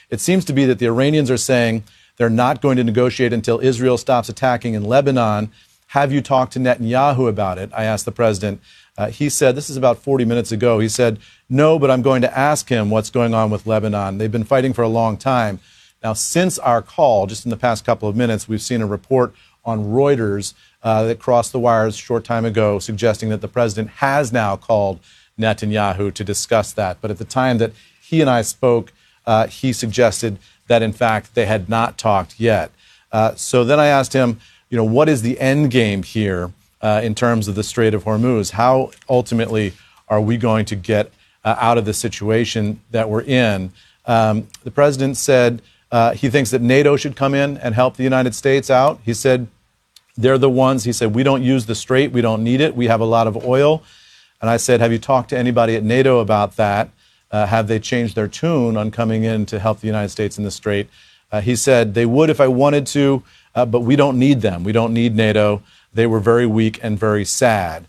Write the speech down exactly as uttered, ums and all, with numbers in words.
It seems to be that the Iranians are saying they're not going to negotiate until Israel stops attacking in Lebanon. Have you talked to Netanyahu about it? I asked the president. Uh, he said, this is about forty minutes ago, he said, no, but I'm going to ask him what's going on with Lebanon. They've been fighting for a long time. Now, since our call, just in the past couple of minutes, we've seen a report on Reuters uh, that crossed the wires a short time ago, suggesting that the president has now called Netanyahu to discuss that. But at the time that he and I spoke, uh, he suggested that, in fact, they had not talked yet. Uh, so then I asked him, you know, what is the end game here uh, in terms of the Strait of Hormuz? How ultimately are we going to get uh, out of the situation that we're in? Um, the president said uh, he thinks that NATO should come in and help the United States out. He said they're the ones, he said, we don't use the Strait, we don't need it, we have a lot of oil. And I said, have you talked to anybody at NATO about that? Uh, have they changed their tune on coming in to help the United States in the Strait? Uh, he said, they would if I wanted to, uh, but we don't need them. We don't need NATO. They were very weak and very sad.